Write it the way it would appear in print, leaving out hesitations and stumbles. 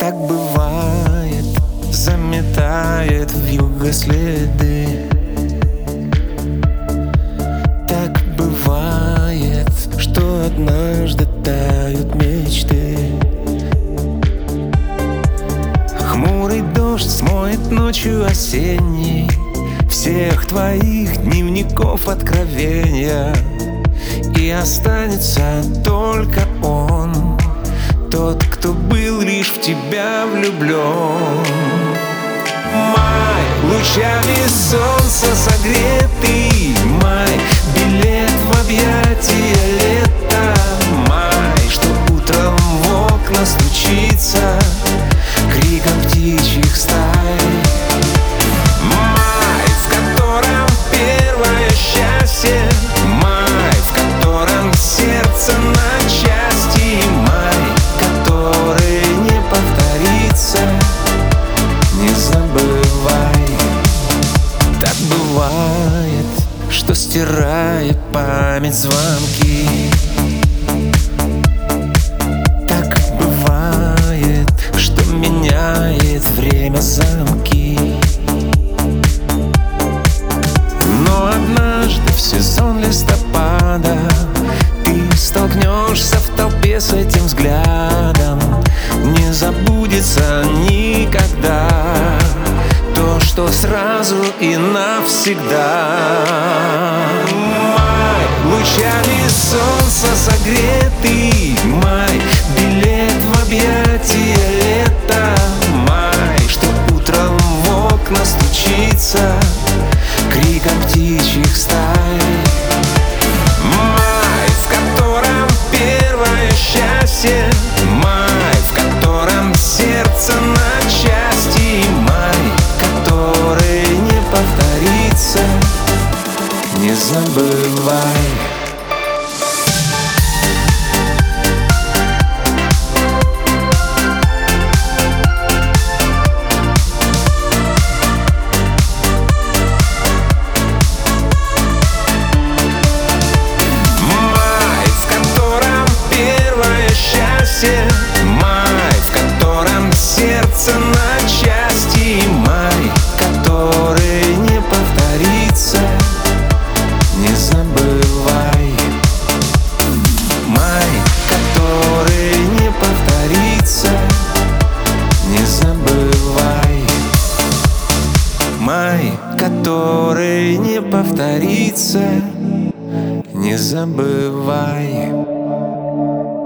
Так бывает, заметает вьюга следы. Так бывает, что однажды тают мечты. Хмурый дождь смоет ночью осенней всех твоих дневников откровения, и останется только он, тот, кто был лишь в тебя влюблен. Май, лучами солнца согретый май, билет в объятия лета. Май, что утром в окна стучится криком птичьих стай. Май, в котором первое счастье. Май, в котором сердце на части. Май, который не повторится. Не забывай. Так бывает, что стирает память звонки. Так бывает, что меняет время замки. Но однажды в сезон листопада ты столкнешься в толпе с этим взглядом. Не забудется никогда то, что сразу и навсегда. Май, лучами солнца согретый май, билет в объятия лета. Май, что утром в окна стучится криком птичьих стай. Май, в котором первое счастье. Май, в котором сердце на части. Май, который не повторится. Не забывай. Май, в котором сердце на части. Май, который не повторится. Не забывай. Май, который не повторится. Не забывай. Май, который не повторится. Не забывай.